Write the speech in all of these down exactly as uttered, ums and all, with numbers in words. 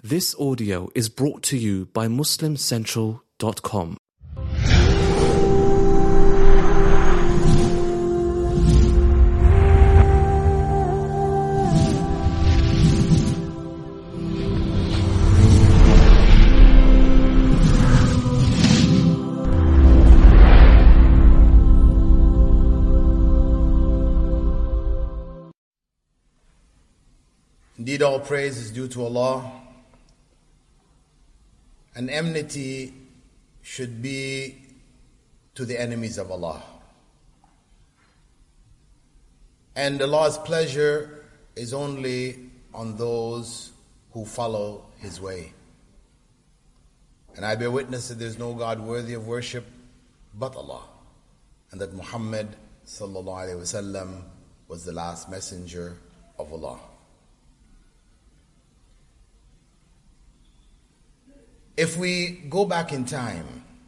This audio is brought to you by Muslim Central dot com. Indeed, all praise is due to Allah, and enmity should be to the enemies of Allah. And Allah's pleasure is only on those who follow His way. And I bear witness that there is no God worthy of worship but Allah, and that Muhammad sallallahu alaihi wasallam was the last messenger of Allah. If we go back in time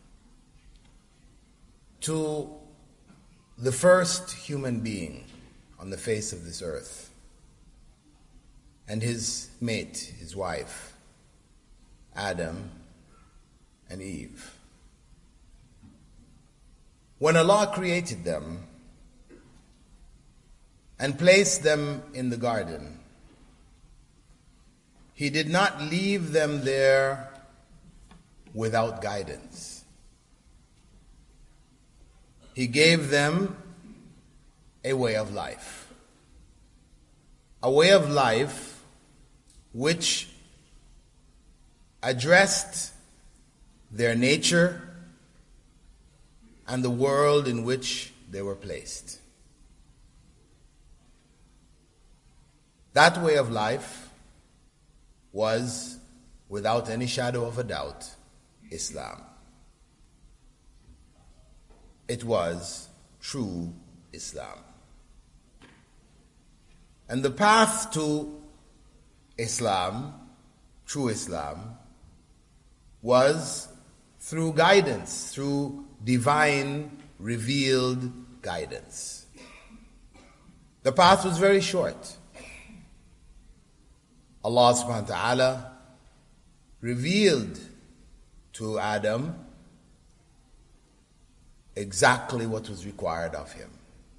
to the first human being on the face of this earth and his mate, his wife, Adam and Eve, when Allah created them and placed them in the garden, He did not leave them there without guidance. He gave them a way of life. A way of life which addressed their nature and the world in which they were placed. That way of life was, without any shadow of a doubt, Islam. It was true Islam. And the path to Islam, true Islam, was through guidance, through divine revealed guidance. The path was very short. Allah subhanahu wa ta'ala revealed to Adam exactly what was required of him.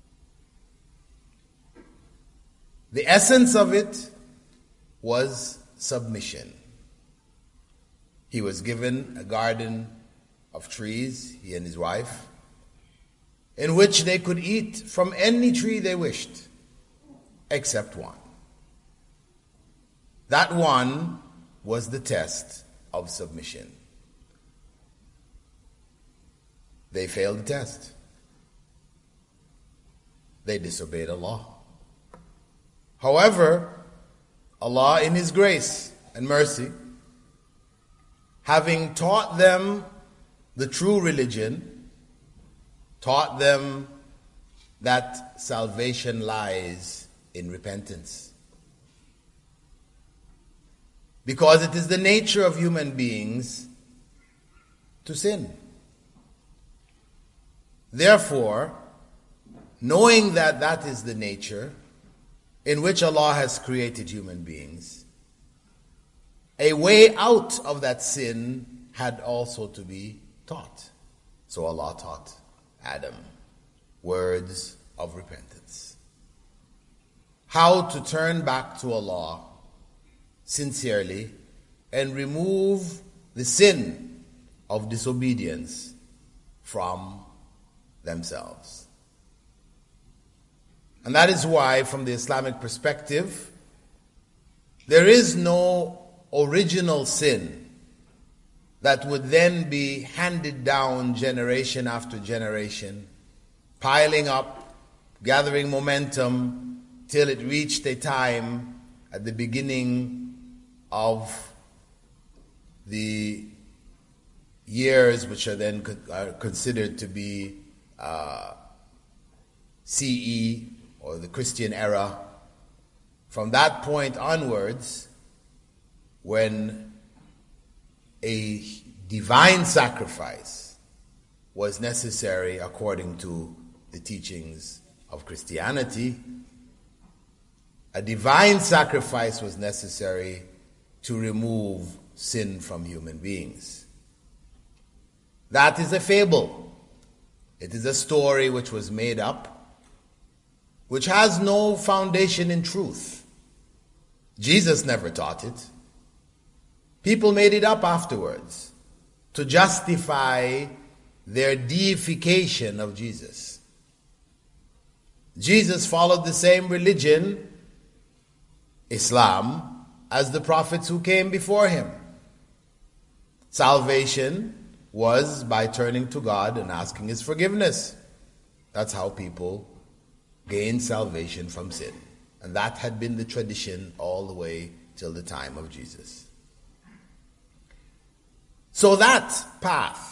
The essence of it was submission. He was given a garden of trees, he and his wife, in which they could eat from any tree they wished, except one. That one was the test of submission. They failed the test. They disobeyed Allah. However, Allah, in His grace and mercy, having taught them the true religion, taught them that salvation lies in repentance. Because it is the nature of human beings to sin. Therefore, knowing that that is the nature in which Allah has created human beings, a way out of that sin had also to be taught. So Allah taught Adam words of repentance. How to turn back to Allah sincerely and remove the sin of disobedience from themselves. And that is why, from the Islamic perspective, there is no original sin that would then be handed down generation after generation, piling up, gathering momentum, till it reached a time at the beginning of the years which are then are considered to be uh, C E, or the Christian era. From that point onwards, when a divine sacrifice was necessary according to the teachings of Christianity, a divine sacrifice was necessary to remove sin from human beings. That is a fable. It is a story which was made up, which has no foundation in truth. Jesus never taught it. People made it up afterwards to justify their deification of Jesus. Jesus followed the same religion, Islam, as the prophets who came before him. Salvation was by turning to God and asking his forgiveness. That's how people gained salvation from sin. And that had been the tradition all the way till the time of Jesus. So that path,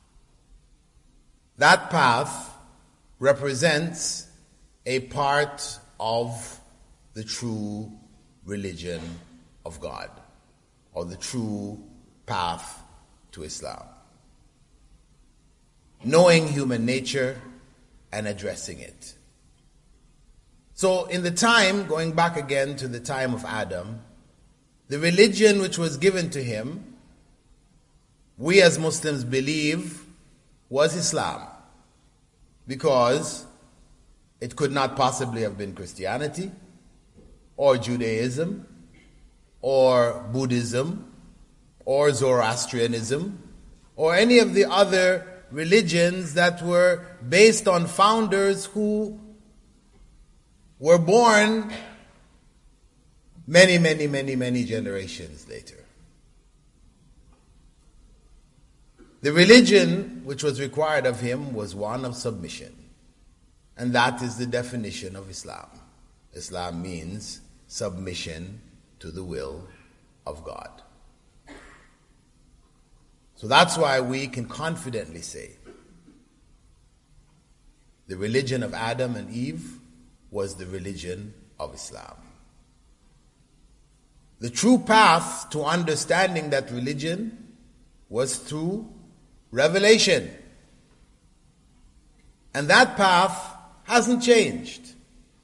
that path represents a part of the true religion of God, or the true path to Islam. Knowing human nature and addressing it. So in the time, going back again to the time of Adam, the religion which was given to him, we as Muslims believe was Islam, because it could not possibly have been Christianity or Judaism or Buddhism or Zoroastrianism or any of the other religions that were based on founders who were born many, many, many, many generations later. The religion which was required of him was one of submission. And that is the definition of Islam. Islam means submission to the will of God. So that's why we can confidently say the religion of Adam and Eve was the religion of Islam. The true path to understanding that religion was through revelation. And that path hasn't changed.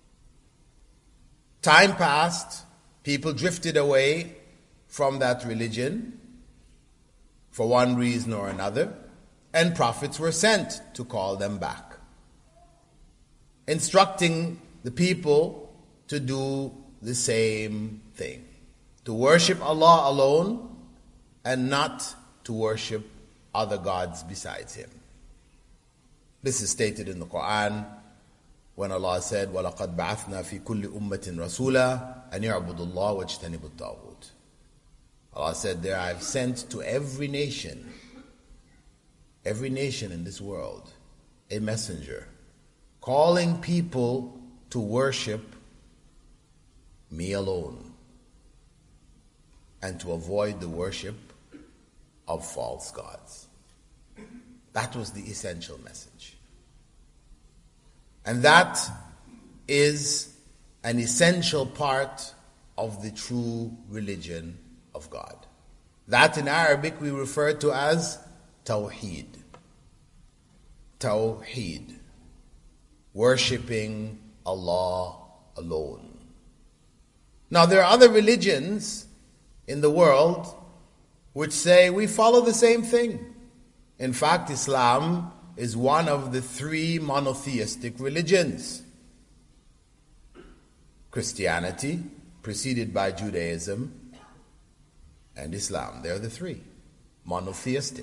Time passed, people drifted away from that religion for one reason or another, and prophets were sent to call them back, instructing the people to do the same thing, to worship Allah alone and not to worship other gods besides him. This is stated in the Quran when Allah said, وَلَقَدْ بَعَثْنَا فِي كُلِّ أُمَّةٍ رَسُولًا أَنْ يَعْبُدُوا اللَّهَ وَاجْتَنِبُوا الطَّاغُوتَ. Allah said, there I have sent to every nation, every nation in this world, a messenger, calling people to worship me alone and to avoid the worship of false gods. That was the essential message. And that is an essential part of the true religion of God. That in Arabic we refer to as Tawheed. Tawheed. Worshipping Allah alone. Now there are other religions in the world which say we follow the same thing. In fact, Islam is one of the three monotheistic religions. Christianity, preceded by Judaism, and Islam. They're the three. Monotheistic.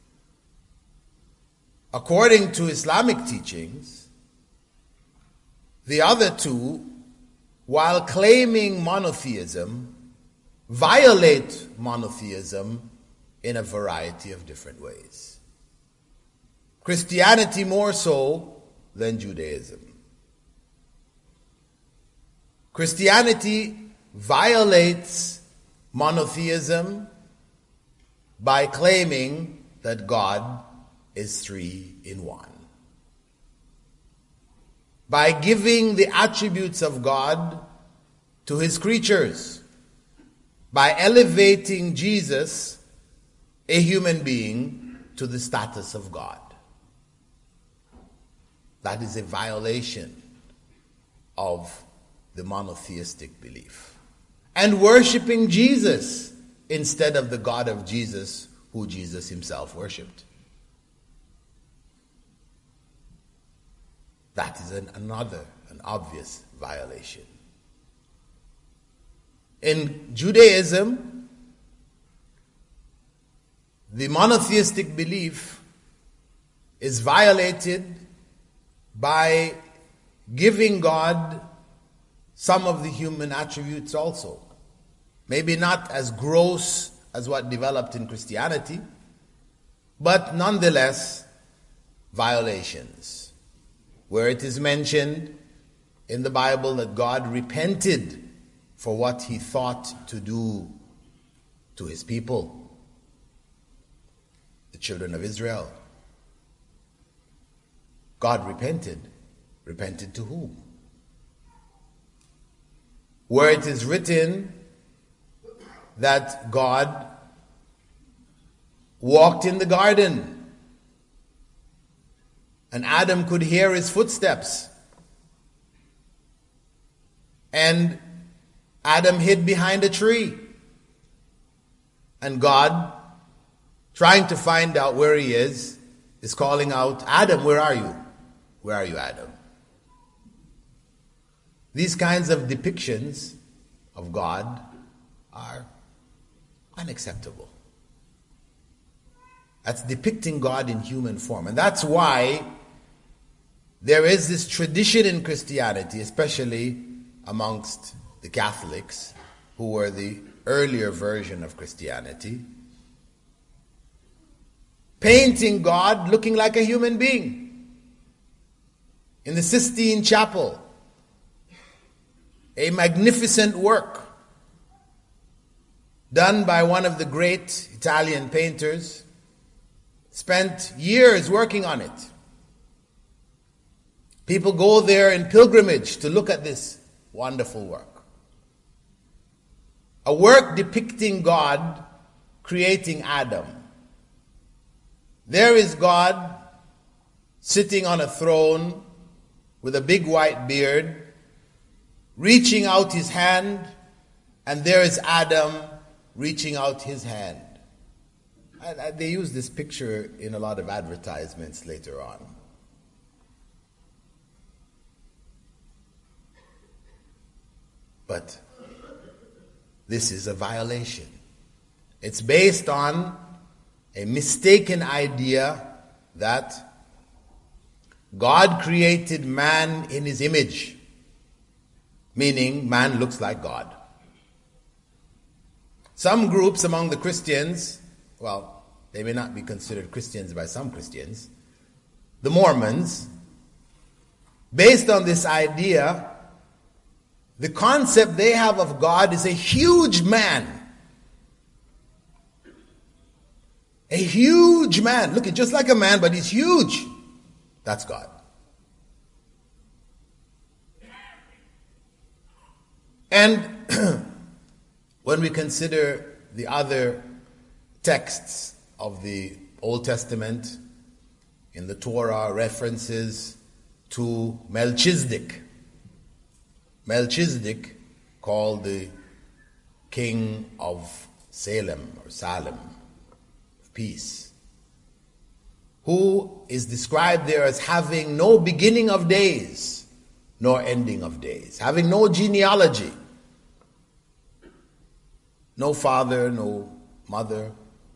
According to Islamic teachings, the other two, while claiming monotheism, violate monotheism in a variety of different ways. Christianity more so than Judaism. Christianity violates monotheism by claiming that God is three in one. By giving the attributes of God to his creatures. By elevating Jesus, a human being, to the status of God. That is a violation of the monotheistic belief. And worshipping Jesus, instead of the God of Jesus, who Jesus himself worshipped. That is an, another, an obvious violation. In Judaism, the monotheistic belief is violated by giving God some of the human attributes also. Maybe not as gross as what developed in Christianity, but nonetheless violations. Where it is mentioned in the Bible that God repented for what he thought to do to his people, the children of Israel. God repented. Repented to whom? Where it is written that God walked in the garden and Adam could hear his footsteps, and Adam hid behind a tree, and God, trying to find out where he is, is calling out, Adam, where are you? Where are you, Adam? These kinds of depictions of God are unacceptable. That's depicting God in human form. And that's why there is this tradition in Christianity, especially amongst the Catholics, who were the earlier version of Christianity, painting God looking like a human being. In the Sistine Chapel, a magnificent work done by one of the great Italian painters, spent years working on it. People go there in pilgrimage to look at this wonderful work. A work depicting God creating Adam. There is God sitting on a throne with a big white beard, reaching out his hand, and there is Adam reaching out his hand. And they use this picture in a lot of advertisements later on. But this is a violation. It's based on a mistaken idea that God created man in his image, meaning man looks like God. Some groups among the Christians, well, they may not be considered Christians by some Christians, the Mormons, based on this idea, the concept they have of God is a huge man. A huge man. Look, just like a man, but he's huge. That's God. And when we consider the other texts of the Old Testament, in the Torah, references to Melchizedek. Melchizedek, called the king of Salem or Salem, of peace, who is described there as having no beginning of days, nor ending of days, having no genealogy, no father, no mother,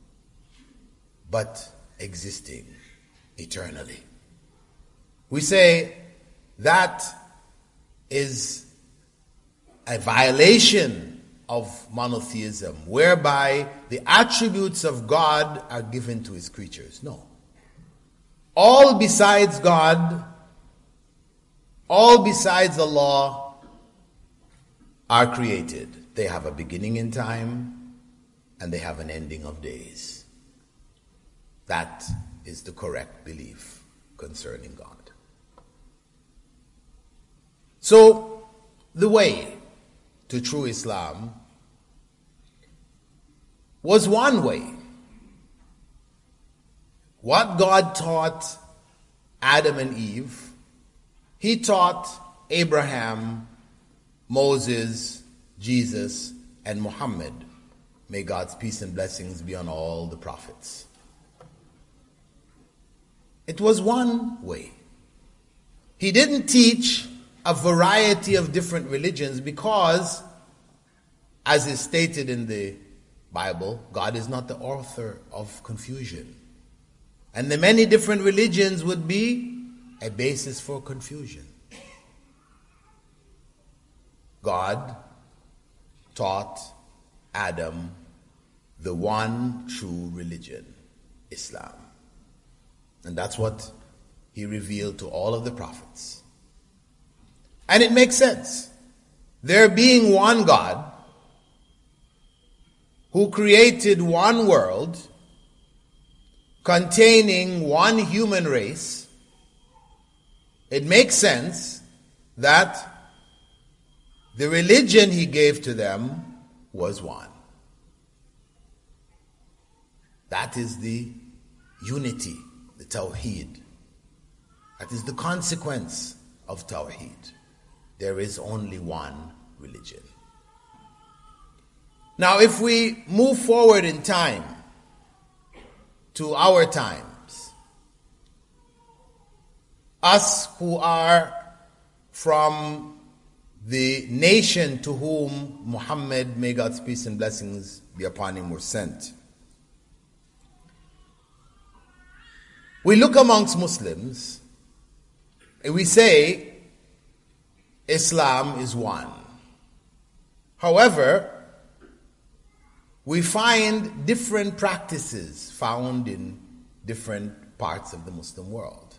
but existing eternally. We say that is a violation of monotheism, whereby the attributes of God are given to his creatures. No. All besides God, all besides the law, are created. They have a beginning in time, and they have an ending of days. That is the correct belief concerning God. So, the way to true Islam was one way. What God taught Adam and Eve, he taught Abraham, Moses, Jesus, and Muhammad may God's peace and blessings be on all the prophets. It was one way. He didn't teach a variety of different religions because, as is stated in the Bible, God is not the author of confusion. And the many different religions would be a basis for confusion. God taught Adam the one true religion, Islam. And that's what he revealed to all of the prophets. And it makes sense. There being one God who created one world containing one human race, it makes sense that the religion he gave to them was one. That is the unity, the Tawheed. That is the consequence of Tawheed. There is only one religion. Now, if we move forward in time to our times, us who are from the nation to whom Muhammad, may God's peace and blessings be upon him, were sent, we look amongst Muslims and we say Islam is one. However, we find different practices found in different parts of the Muslim world.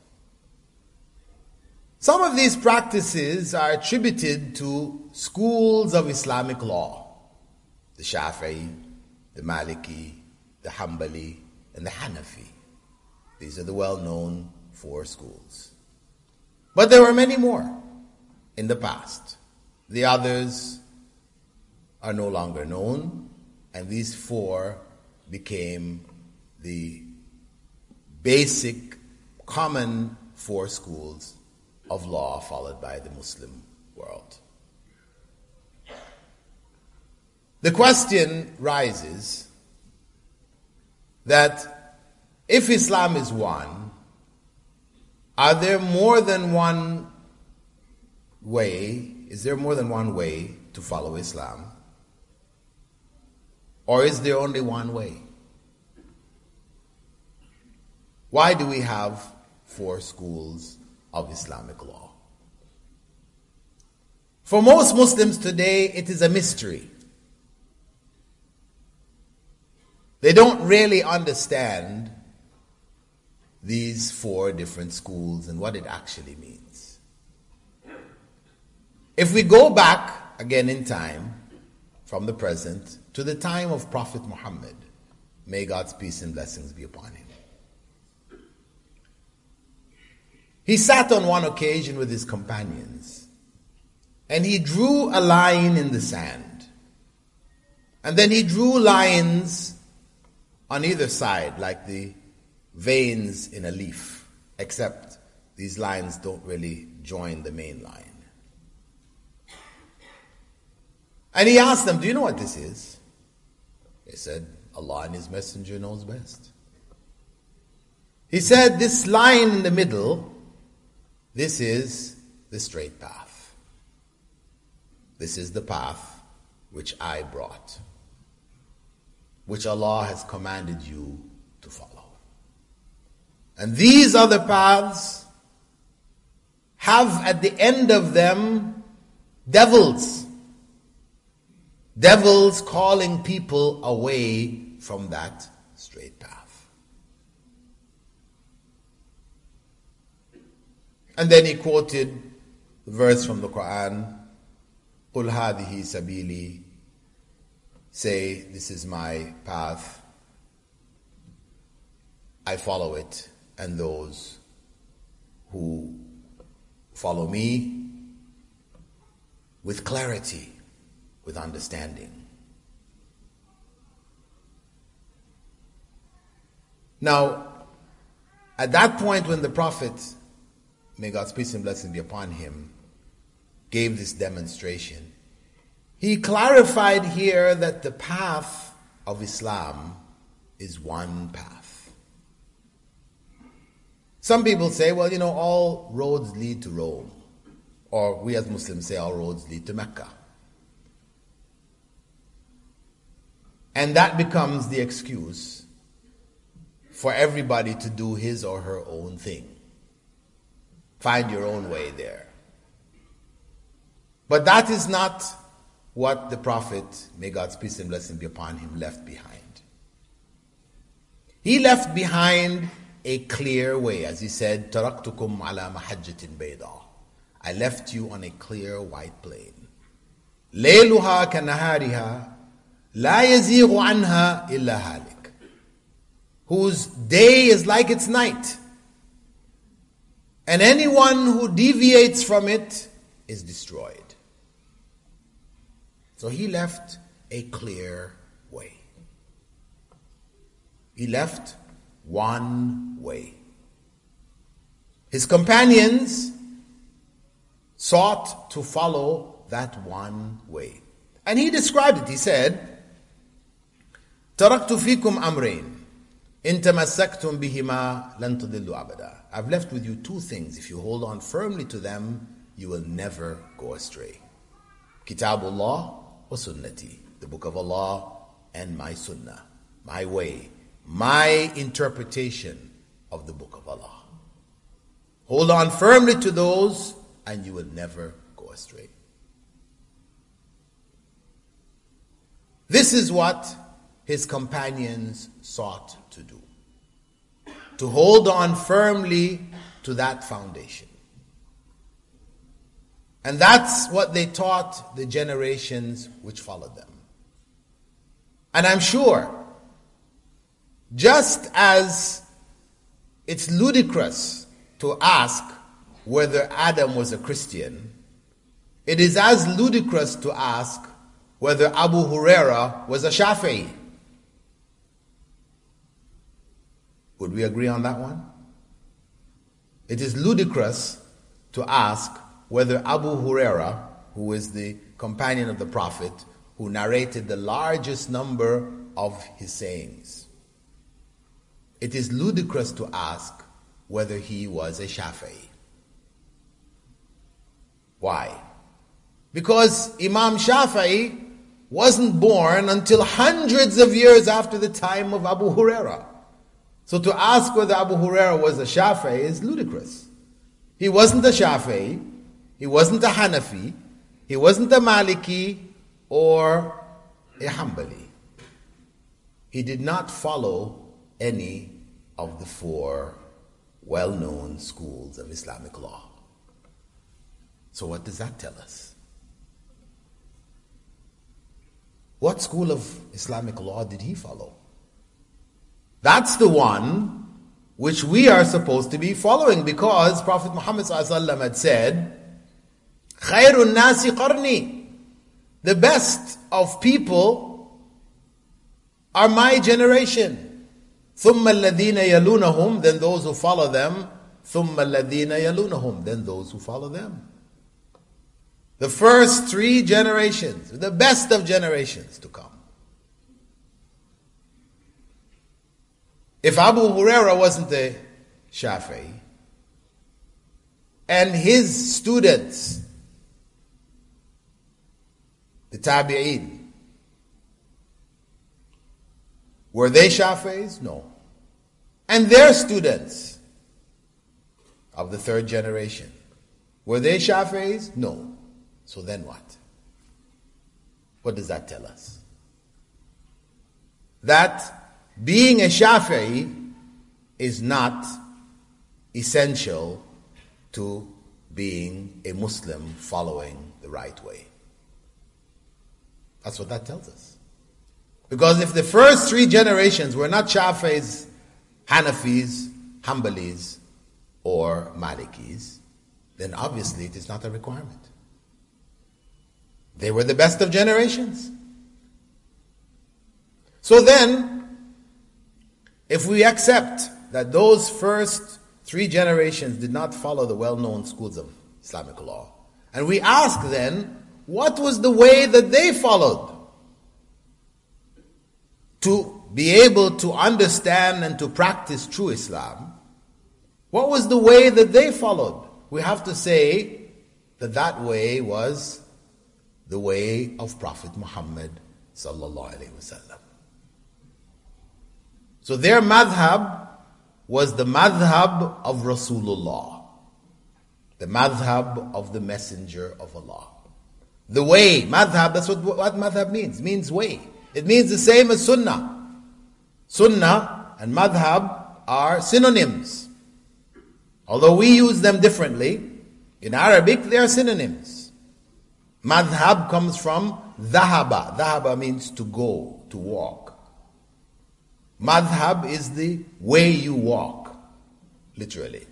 Some of these practices are attributed to schools of Islamic law, the Shafi'i, the Maliki, the Hanbali, and the Hanafi. These are the well-known four schools. But there were many more in the past. The others are no longer known, and these four became the basic, common four schools of law followed by the Muslim world. The question rises that if Islam is one, are there more than one way, is there more than one way to follow Islam? Or is there only one way? Why do we have four schools of Islamic law? For most Muslims today, it is a mystery. They don't really understand these four different schools and what it actually means. If we go back again in time, from the present to the time of Prophet Muhammad, may God's peace and blessings be upon him. He sat on one occasion with his companions, and he drew a line in the sand. And then he drew lines on either side, like the veins in a leaf, except these lines don't really join the main line. And he asked them, do you know what this is? They said, Allah and His Messenger knows best. He said, this line in the middle, this is the straight path. This is the path which I brought, which Allah has commanded you to follow. And these other paths have at the end of them devils. Devils calling people away from that straight path. And then he quoted the verse from the Quran, قُلْ هَذِهِ سَبِيلِي, say, this is my path, I follow it, and those who follow me with clarity, with understanding. Now, at that point when the Prophet, may God's peace and blessings be upon him, gave this demonstration, he clarified here that the path of Islam is one path. Some people say, well, you know, all roads lead to Rome. Or we as Muslims say all roads lead to Mecca. And that becomes the excuse for everybody to do his or her own thing. Find your own way there. But that is not what the Prophet, may God's peace and blessing be upon him, left behind. He left behind a clear way, as he said, تَرَكْتُكُمْ عَلَى مَحَجَّةٍ بَيْضَاءٍ. I left you on a clear white plain. لَيْلُهَا كَنَهَارِهَا لَا يَزِيغُ عَنْهَا إِلَّا هَالِكٌ. Whose day is like its night. And anyone who deviates from it is destroyed. So he left a clear way. He left one way. His companions sought to follow that one way. And he described it. He said, تَرَكْتُ فِيكُمْ أَمْرَيْنِ إِن تَمَسَّكْتُمْ بِهِمَا لَن تُضِلُّوا أَبَدًا. I've left with you two things. If you hold on firmly to them, you will never go astray. Kitabullah wa sunnati, the book of Allah and my sunnah, my way, my interpretation of the book of Allah. Hold on firmly to those and you will never go astray. This is what his companions sought to do. To hold on firmly to that foundation. And that's what they taught the generations which followed them. And I'm sure, just as it's ludicrous to ask whether Adam was a Christian, it is as ludicrous to ask whether Abu Huraira was a Shafi'i. Would we agree on that one? It is ludicrous to ask whether Abu Huraira, who is the companion of the Prophet, who narrated the largest number of his sayings, it is ludicrous to ask whether he was a Shafi'i. Why? Because Imam Shafi'i wasn't born until hundreds of years after the time of Abu Huraira. So to ask whether Abu Huraira was a Shafi'i is ludicrous. He wasn't a Shafi'i, he wasn't a Hanafi, he wasn't a Maliki or a Hanbali. He did not follow any of the four well-known schools of Islamic law. So what does that tell us? What school of Islamic law did he follow? That's the one which we are supposed to be following, because Prophet Muhammad ﷺ had said, خَيْرُ النَّاسِ قَرْنِي, the best of people are my generation. ثُمَّ الَّذِينَ يَلُونَهُمْ, then those who follow them. ثُمَّ الَّذِينَ يَلُونَهُمْ, then those who follow them. The first three generations, the best of generations to come. If Abu Huraira wasn't a Shafi'i, and his students, the Tabi'een, were they Shafi'is? No. And their students of the third generation, were they Shafi'is? No. So then what? What does that tell us? That being a Shafi'i is not essential to being a Muslim following the right way. That's what that tells us. Because if the first three generations were not Shafi'is, Hanafis, Hanbalis, or Malikis, then obviously it is not a requirement. They were the best of generations. So then, if we accept that those first three generations did not follow the well-known schools of Islamic law, and we ask then, what was the way that they followed? to be able to understand and to practice true Islam, what was the way that they followed? We have to say that that way was the way of Prophet Muhammad sallallahu alaihi wasallam. So their madhab was the madhab of Rasulullah, the madhab of the Messenger of Allah. The way, madhab, that's what, what madhab means. It means way. It means the same as sunnah. Sunnah and madhab are synonyms. Although we use them differently, in Arabic they are synonyms. Madhab comes from dhahaba. Dhahaba means to go, to walk. Madhab is the way you walk, literally.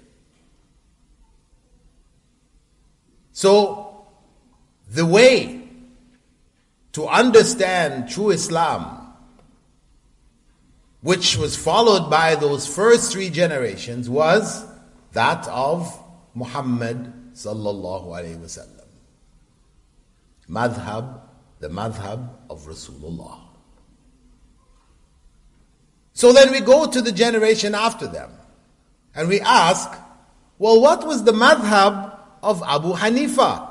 So, the way to understand true Islam, which was followed by those first three generations, was that of Muhammad sallallahu alaihi wasallam. Madhab, the madhab of Rasulullah. So then we go to the generation after them, and we ask, well, what was the madhab of Abu Hanifa?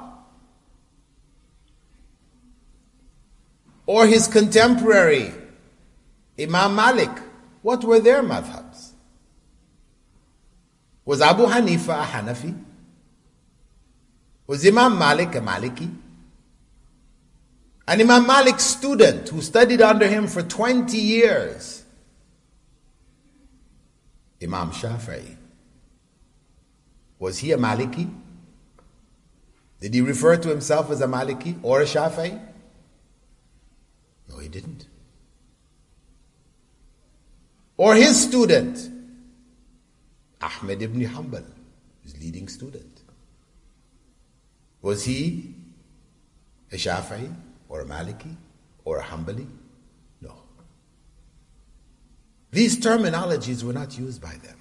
Or his contemporary, Imam Malik? What were their madhabs? Was Abu Hanifa a Hanafi? Was Imam Malik a Maliki? An Imam Malik's student who studied under him for twenty years, Imam Shafi'i, was he a Maliki? Did he refer to himself as a Maliki or a Shafi'i? No, he didn't. Or his student, Ahmed ibn Hanbal, his leading student. Was he a Shafi'i or a Maliki or a Hanbali? No. These terminologies were not used by them.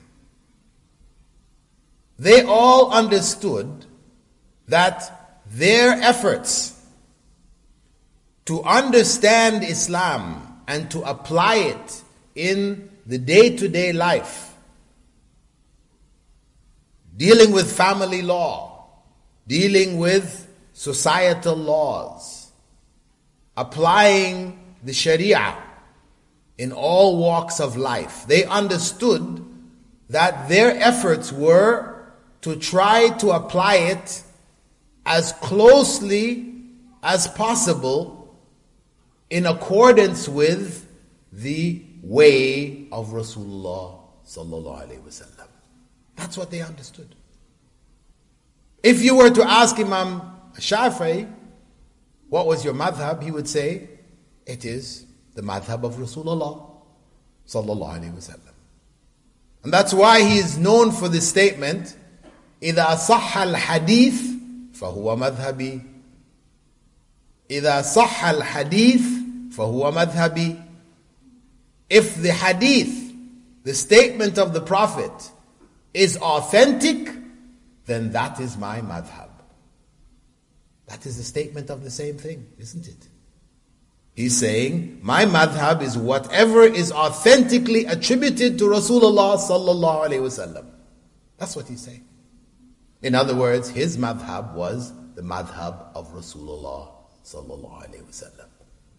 They all understood that their efforts to understand Islam and to apply it in the day-to-day life, dealing with family law, dealing with societal laws, applying the Sharia in all walks of life. They understood that their efforts were to try to apply it as closely as possible in accordance with the way of Rasulullah sallallahu alaihi wasallam. That's what they understood. If you were to ask Imam Shafi'i, what was your madhab? He would say, it is the madhab of Rasulullah sallallahu alaihi wasallam. And that's why he is known for this statement, إِذَا صَحَّ الْحَدِيث فَهُوَ مَذْهَبِي. إِذَا صَحَّ الْحَدِيث فَهُوَ مَذْهَبِي. If the hadith, the statement of the Prophet, is authentic, then that is my madhab. That is the statement of the same thing, isn't it? He's saying, my madhab is whatever is authentically attributed to Rasulullah sallallahu alaihi wasallam. That's what he's saying. In other words, his madhab was the madhab of Rasulullah sallallahu alaihi wasallam.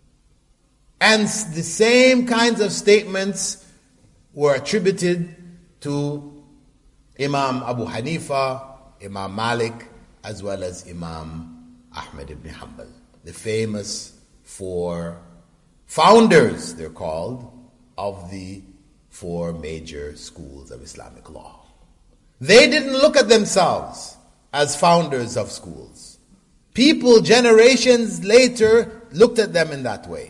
And the same kinds of statements were attributed to Imam Abu Hanifa, Imam Malik, as well as Imam Ahmed ibn Hanbal, the famous four founders, they're called, of the four major schools of Islamic law. They didn't look at themselves as founders of schools. People generations later looked at them in that way.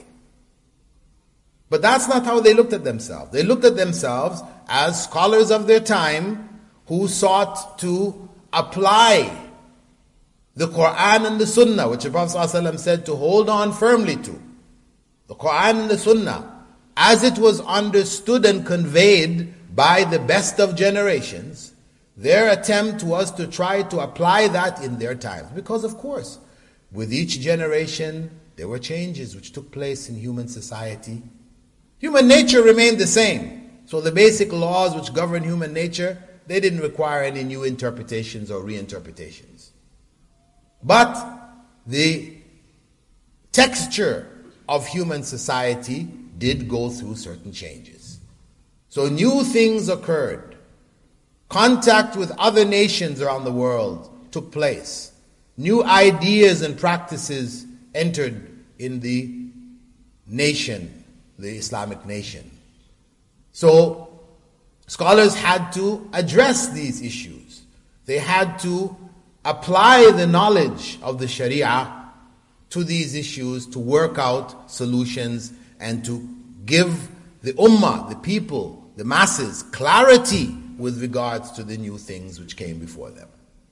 But that's not how they looked at themselves. They looked at themselves as scholars of their time who sought to apply the Quran and the Sunnah, which the Prophet ﷺ said to hold on firmly to. The Quran and the Sunnah, as it was understood and conveyed by the best of generations, their attempt was to try to apply that in their times. Because of course, with each generation, there were changes which took place in human society. Human nature remained the same. So the basic laws which govern human nature, they didn't require any new interpretations or reinterpretations. But the texture of human society did go through certain changes. So new things occurred. Contact with other nations around the world took place. New ideas and practices entered in the nation, the Islamic nation. So scholars had to address these issues. They had to apply the knowledge of the Sharia to these issues to work out solutions and to give the ummah, the people, the masses, clarity with regards to the new things which came before them.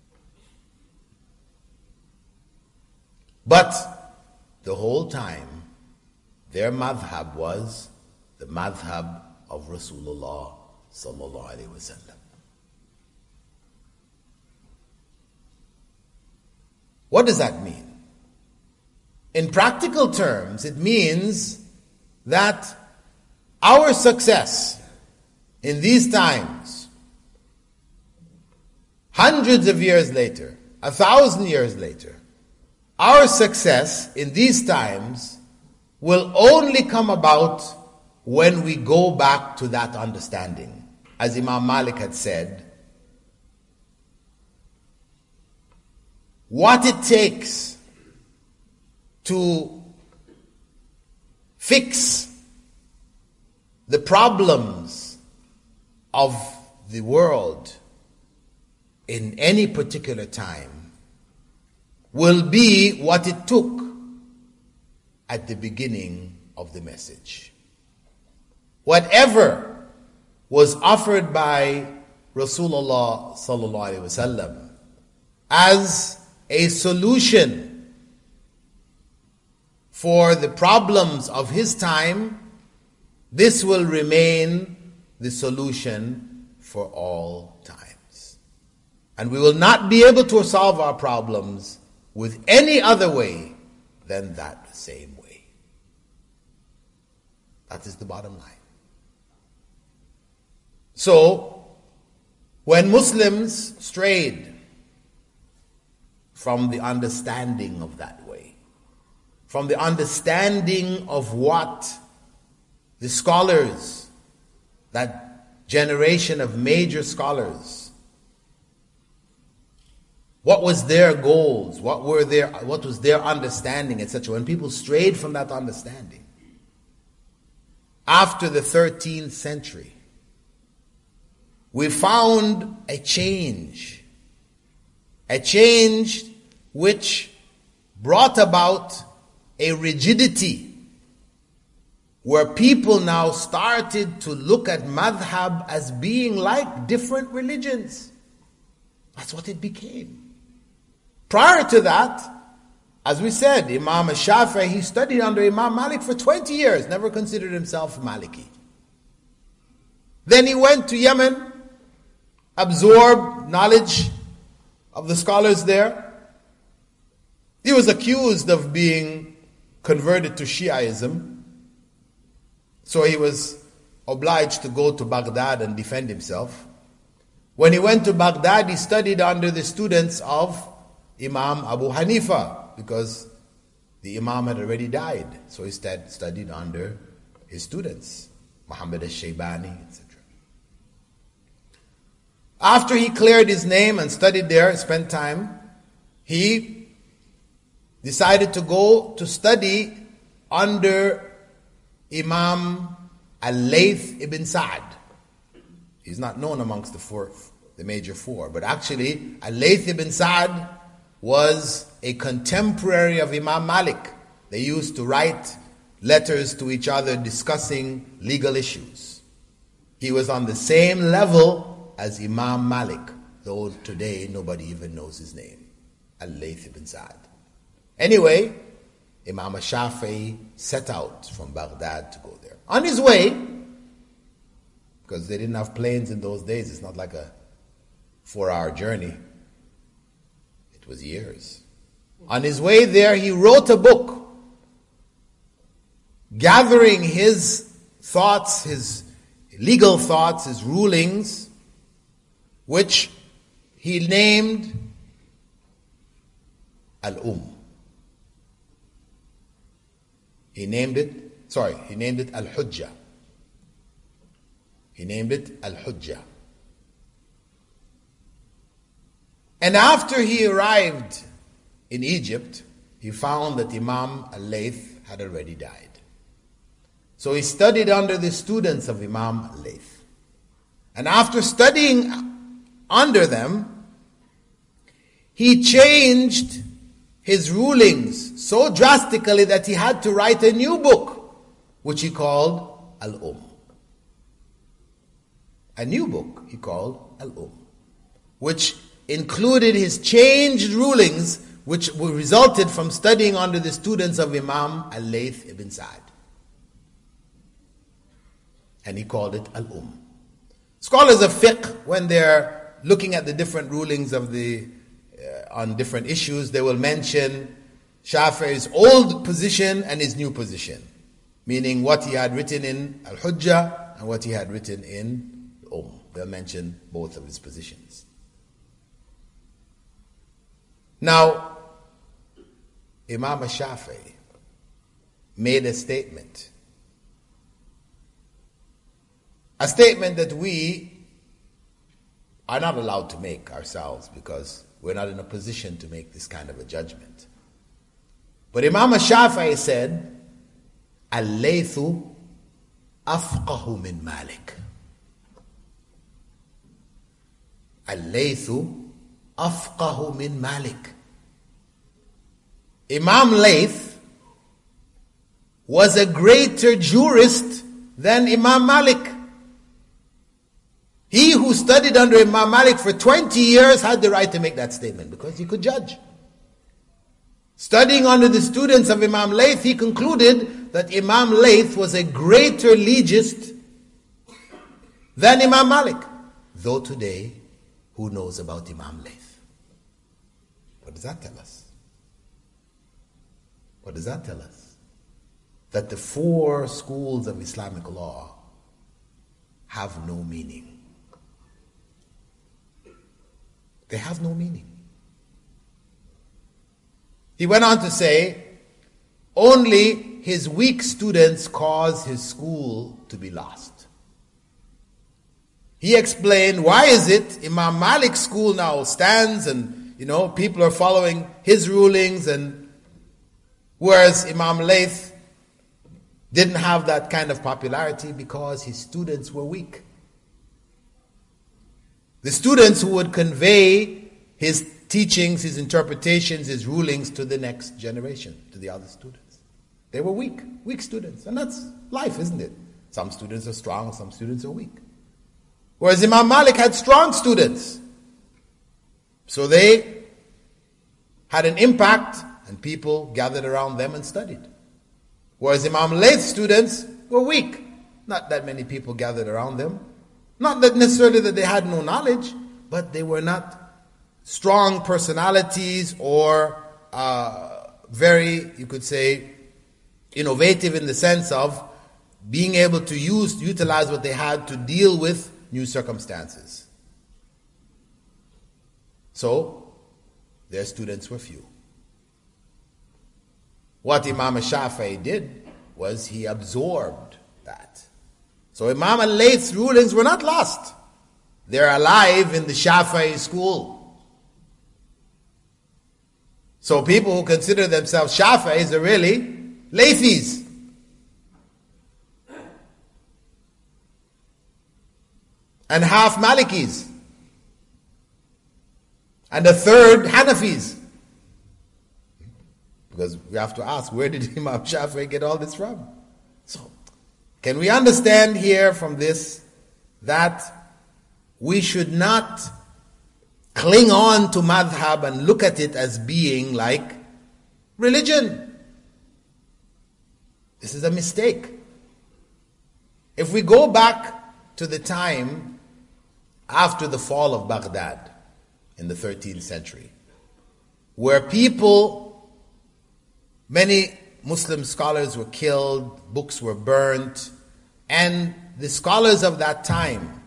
But the whole time, their madhab was the madhab of Rasulullah sallallahu alaihi wasallam. What does that mean? In practical terms, it means that our success in these times, hundreds of years later, a thousand years later, our success in these times will only come about when we go back to that understanding. As Imam Malik had said, what it takes to fix the problems of the world in any particular time will be what it took at the beginning of the message. Whatever was offered by Rasulullah sallallahu alaihi wasallam as a solution for the problems of his time, this will remain the solution for all times. And we will not be able to solve our problems with any other way than that same way. That is the bottom line. So, when Muslims strayed from the understanding of that way, from the understanding of what the scholars, that generation of major scholars, what was their goals, what were their, what was their understanding, et cetera. When people strayed from that understanding, after the thirteenth century, we found a change, a change which brought about a rigidity where people now started to look at madhab as being like different religions. That's what it became. Prior to that, as we said, Imam Shafi'i, he studied under Imam Malik for twenty years, never considered himself Maliki. Then he went to Yemen, absorbed knowledge of the scholars there. He was accused of being converted to Shiaism, so he was obliged to go to Baghdad and defend himself. When he went to Baghdad, he studied under the students of Imam Abu Hanifa, because the Imam had already died, so he studied under his students, Muhammad al-Shaybani, et cetera. After he cleared his name and studied there, spent time, he decided to go to study under Imam Al-Layth ibn Sa'd. He's not known amongst the four, the major four, but actually Al-Layth ibn Sa'd was a contemporary of Imam Malik. They used to write letters to each other discussing legal issues. He was on the same level as Imam Malik, though today nobody even knows his name, Al-Layth ibn Sa'd. Anyway, Imam Shafi'i set out from Baghdad to go there. On his way, because they didn't have planes in those days, it's not like a four-hour journey. It was years. On his way there, he wrote a book gathering his thoughts, his legal thoughts, his rulings, which he named Al-Umm. He named it, sorry, he named it Al-Hujjah. He named it Al-Hujjah. And after he arrived in Egypt, he found that Imam Al-Layth had already died. So he studied under the students of Imam Al-Layth. And after studying under them, he changed his rulings so drastically that he had to write a new book, which he called Al-Umm. A new book he called Al-Umm, which included his changed rulings, which resulted from studying under the students of Imam Al-Layth ibn Sa'd. And he called it Al-Umm. Scholars of fiqh, when they're looking at the different rulings of the uh, on different issues, they will mention Shafi'i's old position and his new position, meaning what he had written in Al-Hujjah and what he had written in Al-Umm. They'll mention both of his positions. Now, Imam Shafi'i made a statement. A statement that we are not allowed to make ourselves because we're not in a position to make this kind of a judgment. But Imam Shafi'i said, Al-Laythu afqahu min Malik. Al-Laythu afqahu min Malik. Imam Layth was a greater jurist than Imam Malik. He who studied under Imam Malik for twenty years had the right to make that statement because he could judge. Studying under the students of Imam Layth, he concluded that Imam Layth was a greater legist than Imam Malik. Though today, who knows about Imam Layth? What does that tell us? What does that tell us? That the four schools of Islamic law have no meaning. They have no meaning. He went on to say, only his weak students cause his school to be lost. He explained, why is it Imam Malik's school now stands and, you know, people are following his rulings, and whereas Imam Layth didn't have that kind of popularity because his students were weak. The students who would convey his teachings, his interpretations, his rulings to the next generation, to the other students. They were weak, weak students. And that's life, isn't it? Some students are strong, some students are weak. Whereas Imam Malik had strong students. So they had an impact and people gathered around them and studied. Whereas Imam Layth's students were weak. Not that many people gathered around them. Not that necessarily that they had no knowledge, but they were not strong personalities or uh, very, you could say, innovative in the sense of being able to use, utilize what they had to deal with new circumstances. So, their students were few. What Imam Shafi'i did was he absorbed that. So Imam Al-Layth's rulings were not lost. They're alive in the Shafi'i school. So people who consider themselves Shafi'is are really Laythis. And half Malikis. And a third Hanafis. Because we have to ask, where did Imam Shafi'i get all this from? So, can we understand here from this that we should not cling on to madhab and look at it as being like religion? This is a mistake. If we go back to the time after the fall of Baghdad in the thirteenth century, where people, many Muslim scholars were killed, books were burnt, And the scholars of that time,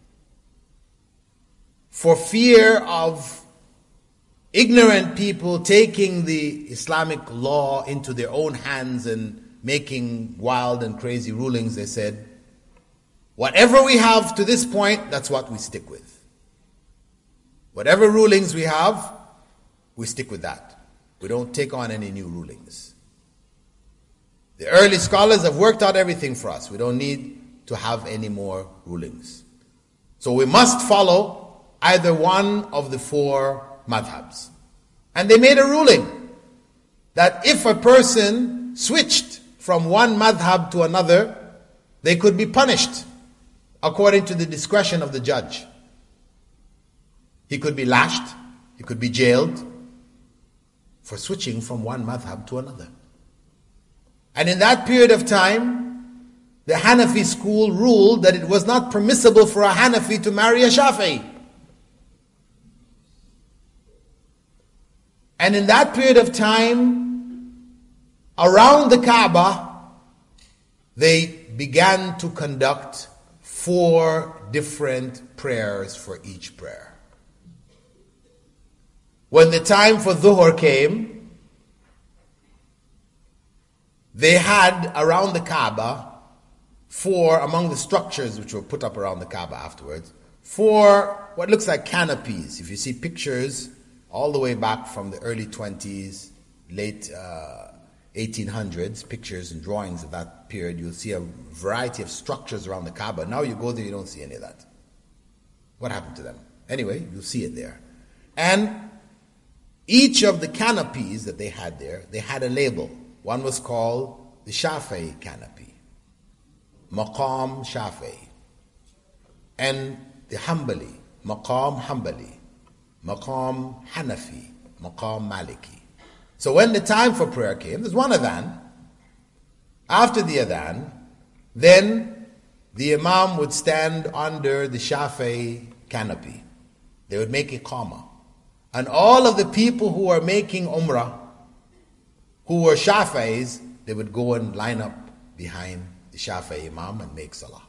for fear of ignorant people taking the Islamic law into their own hands and making wild and crazy rulings, they said, whatever we have to this point, that's what we stick with. Whatever rulings we have, we stick with that. We don't take on any new rulings. The early scholars have worked out everything for us. We don't need to have any more rulings. So we must follow either one of the four madhabs. And they made a ruling that if a person switched from one madhab to another, they could be punished according to the discretion of the judge. He could be lashed, he could be jailed for switching from one madhab to another. And in that period of time, the Hanafi school ruled that it was not permissible for a Hanafi to marry a Shafi'i. And in that period of time, around the Kaaba, they began to conduct four different prayers for each prayer. When the time for Dhuhr came, they had around the Kaaba, four, among the structures which were put up around the Kaaba afterwards, four what looks like canopies. If you see pictures all the way back from the early twenties, late uh, eighteen hundreds, pictures and drawings of that period, you'll see a variety of structures around the Kaaba. Now you go there, you don't see any of that. What happened to them? Anyway, you'll see it there. And each of the canopies that they had there, they had a label. One was called the Shafi'i canopy, Maqam Shafi'i, and the Hanbali, Maqam Hanbali, Maqam Hanafi, Maqam Maliki. So when the time for prayer came, there's one adhan. After the adhan, then the imam would stand under the Shafi'i canopy. They would make iqamah. And all of the people who are making umrah, who were Shafi'is, they would go and line up behind the Shafi'i imam and make salah.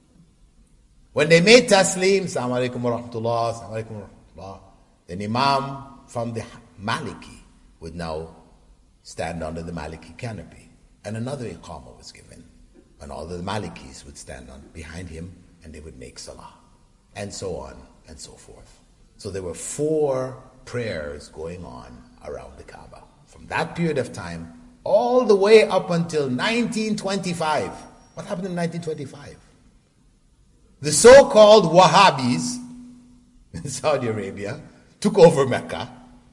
When they made taslim, Assalamu alaikum wa rahmatullah, Assalamu alaikum wa rahmatullah, then imam from the Maliki would now stand under the Maliki canopy. And another iqamah was given. And all the Malikis would stand on behind him and they would make salah. And so on and so forth. So there were four prayers going on around the Kaaba. From that period of time, all the way up until nineteen twenty-five. What happened in nineteen twenty-five? The so-called Wahhabis in Saudi Arabia took over Mecca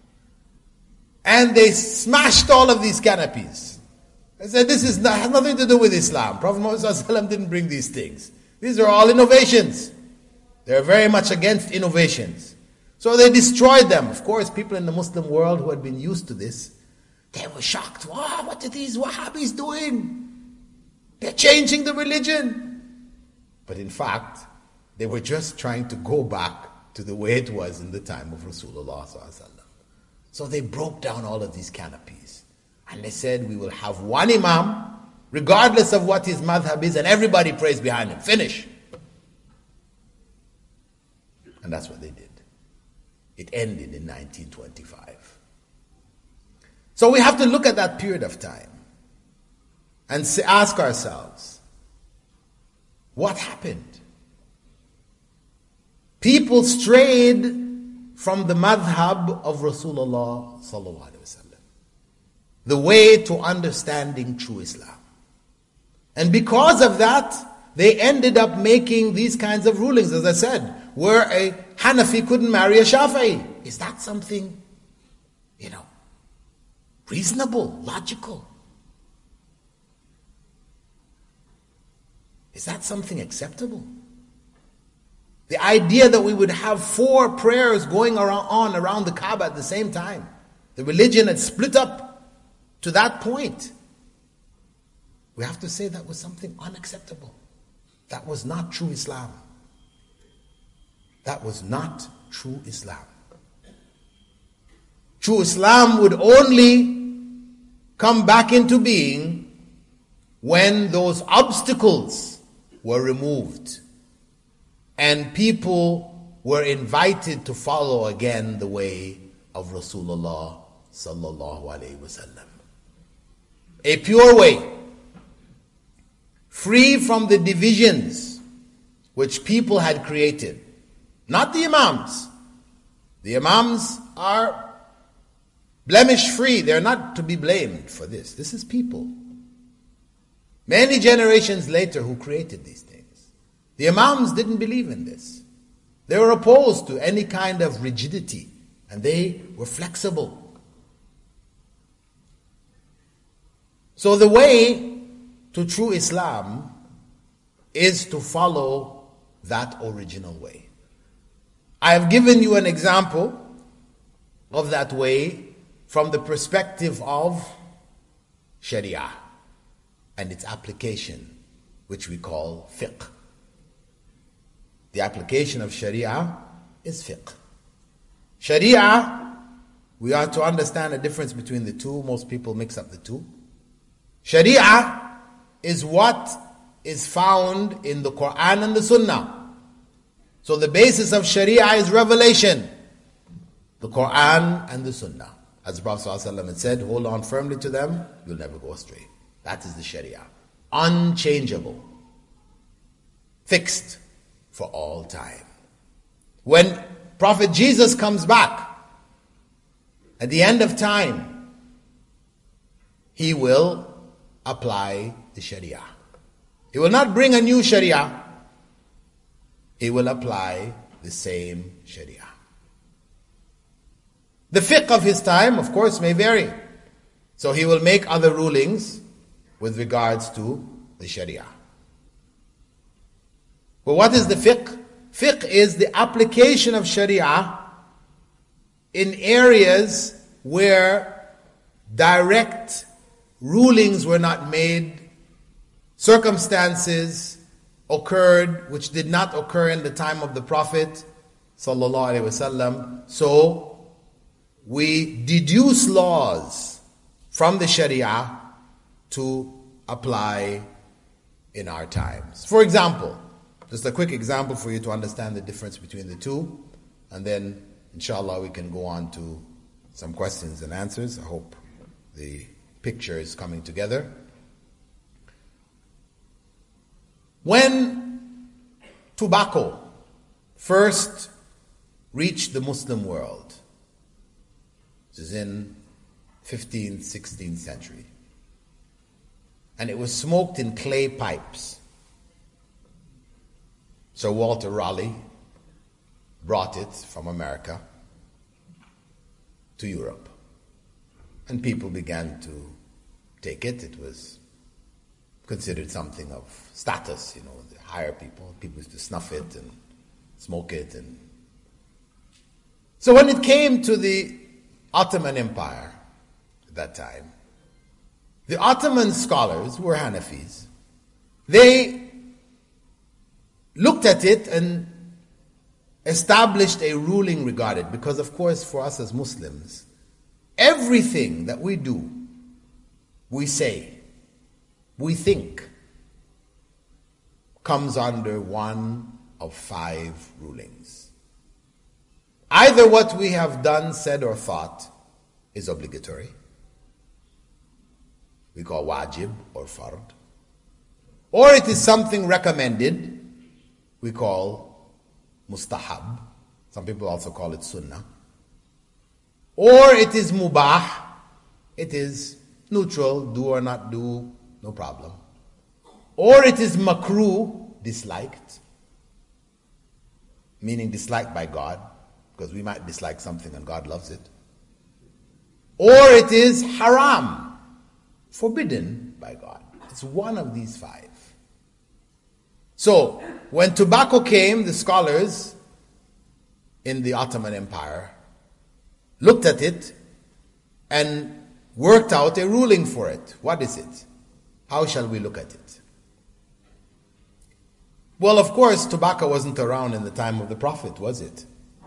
and they smashed all of these canopies. They said, this is not, has nothing to do with Islam. Prophet Muhammad didn't bring these things. These are all innovations. They're very much against innovations. So they destroyed them. Of course, people in the Muslim world who had been used to this, they were shocked. Wow, what are these Wahhabis doing? They're changing the religion. But in fact, they were just trying to go back to the way it was in the time of Rasulullah sallallahu alaihi wasallam. So they broke down all of these canopies. And they said, we will have one imam, regardless of what his madhab is, and everybody prays behind him. Finish. And that's what they did. It ended in nineteen twenty-five. So we have to look at that period of time and ask ourselves, what happened? People strayed from the madhab of Rasulullah sallallahu alaihi wasallam, the way to understanding true Islam. And because of that, they ended up making these kinds of rulings, as I said, where a Hanafi couldn't marry a Shafi'i. Is that something, you know, reasonable, logical? Is that something acceptable? The idea that we would have four prayers going around, on around the Kaaba at the same time. The religion had split up to that point. We have to say that was something unacceptable. That was not true Islam. That was not true Islam. True Islam would only come back into being when those obstacles were removed, and people were invited to follow again the way of Rasulullah sallallahu alaihi wasallam. A pure way, free from the divisions which people had created. Not the Imams. The Imams are blemish-free. They're not to be blamed for this. This is people. Many generations later who created these things. The Imams didn't believe in this. They were opposed to any kind of rigidity, and they were flexible. So the way to true Islam is to follow that original way. I have given you an example of that way from the perspective of Sharia and its application, which we call fiqh. The application of Sharia is fiqh. Sharia, we are to understand the difference between the two. Most people mix up the two. Sharia is what is found in the Quran and the Sunnah. So the basis of Sharia is revelation, the Quran and the Sunnah. As the Prophet ﷺ had said, hold on firmly to them, you'll never go astray. That is the Sharia. Unchangeable. Fixed for all time. When Prophet Jesus comes back, at the end of time, he will apply the Sharia. He will not bring a new Sharia. He will apply the same Sharia. The fiqh of his time, of course, may vary. So he will make other rulings with regards to the Sharia. But what is the fiqh? Fiqh is the application of Sharia in areas where direct rulings were not made, circumstances occurred which did not occur in the time of the Prophet sallallahu alaihi wasallam. So we deduce laws from the Sharia to apply in our times. For example, just a quick example for you to understand the difference between the two, and then inshallah we can go on to some questions and answers. I hope the picture is coming together. When tobacco first reached the Muslim world, this is in fifteenth, sixteenth century, and it was smoked in clay pipes. Sir Walter Raleigh brought it from America to Europe, and people began to take it. It was considered something of status, you know, the higher people. People used to snuff it and smoke it. And so when it came to the Ottoman Empire at that time, the Ottoman scholars, who were Hanafis, they looked at it and established a ruling regarding it, because of course for us as Muslims, everything that we do, we say, we think, comes under one of five rulings. Either what we have done, said, or thought is obligatory. We call wajib or fard. Or it is something recommended. We call mustahab. Some people also call it sunnah. Or it is mubah. It is neutral, do or not do, no problem. Or it is makruh, disliked, meaning disliked by God, because we might dislike something and God loves it. Or it is haram, forbidden by God. It's one of these five. So, when tobacco came, the scholars in the Ottoman Empire looked at it and worked out a ruling for it. What is it? How shall we look at it? Well, of course, tobacco wasn't around in the time of the Prophet, was it?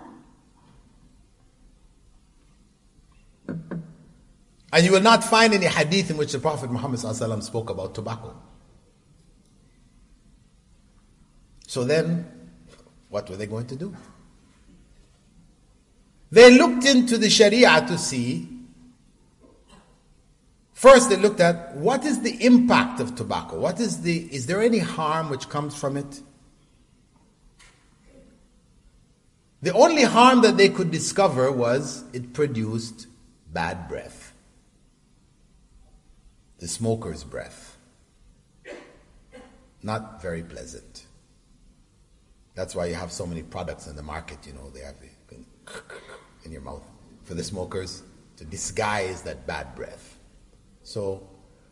And you will not find any hadith in which the Prophet Muhammad ﷺ spoke about tobacco. So then, what were they going to do? They looked into the Sharia to see. First, they looked at what is the impact of tobacco? What is the, is there any harm which comes from it? The only harm that they could discover was it produced bad breath. The smoker's breath. Not very pleasant. That's why you have so many products in the market, you know, they have it in your mouth for the smokers to disguise that bad breath. So,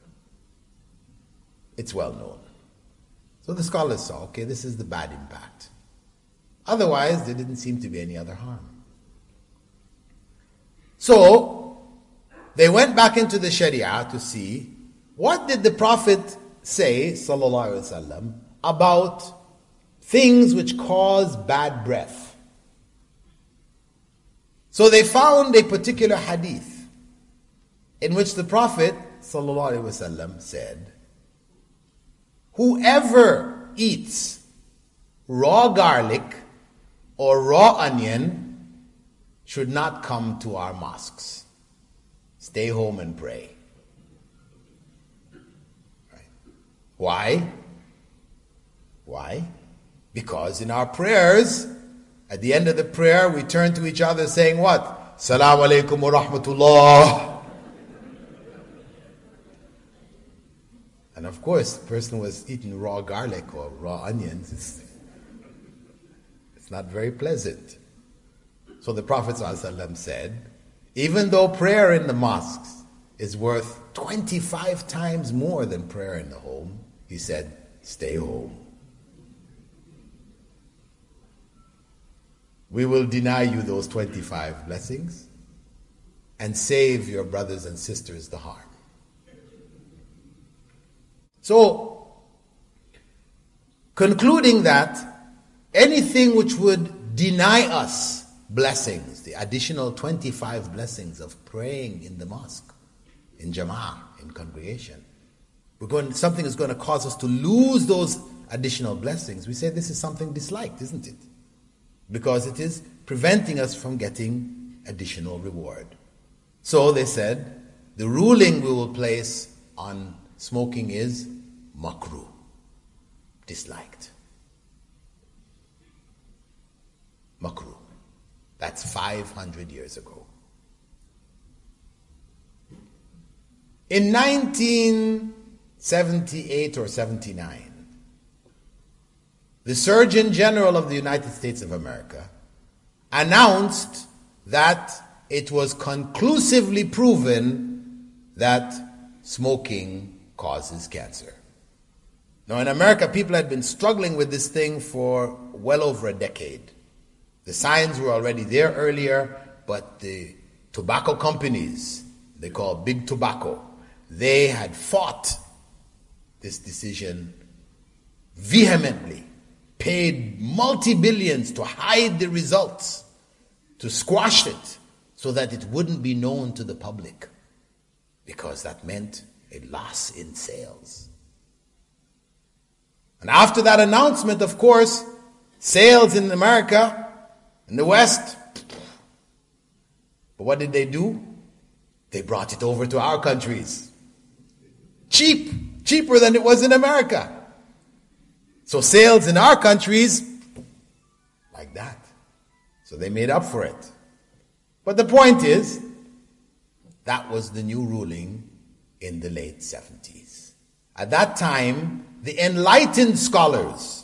it's well known. So the scholars saw, okay, this is the bad impact. Otherwise, there didn't seem to be any other harm. So, they went back into the Sharia to see what did the Prophet say, sallallahu alaihi wasallam, about things which cause bad breath. So they found a particular hadith in which the Prophet sallallahu alaihi wasallam said, whoever eats raw garlic or raw onion should not come to our mosques. Stay home and pray. Right. Why? Why? Because in our prayers, at the end of the prayer, we turn to each other saying what? Assalamu alaikum wa rahmatullah. And of course, the person who was eating raw garlic or raw onions, it's, it's not very pleasant. So the Prophet ﷺ said, even though prayer in the mosques is worth twenty-five times more than prayer in the home, he said, stay home. We will deny you those twenty-five blessings and save your brothers and sisters the harm. So, concluding that anything which would deny us blessings, the additional twenty-five blessings of praying in the mosque, in jama'ah, in congregation, we're going, something is going to cause us to lose those additional blessings. We say this is something disliked, isn't it? Because it is preventing us from getting additional reward. So they said, the ruling we will place on smoking is makruh, disliked. Makruh. That's five hundred years ago. In nineteen seventy-eight or seventy-nine, the Surgeon General of the United States of America announced that it was conclusively proven that smoking causes cancer. Now in America, people had been struggling with this thing for well over a decade. The signs were already there earlier, but the tobacco companies, they call Big Tobacco, they had fought this decision vehemently, paid multi-billions to hide the results, to squash it, so that it wouldn't be known to the public, because that meant a loss in sales. And after that announcement, of course, sales in America, in the West, but what did they do? They brought it over to our countries. Cheap, cheaper than it was in America. So sales in our countries, like that. So they made up for it. But the point is, that was the new ruling in the late seventies. At that time, the enlightened scholars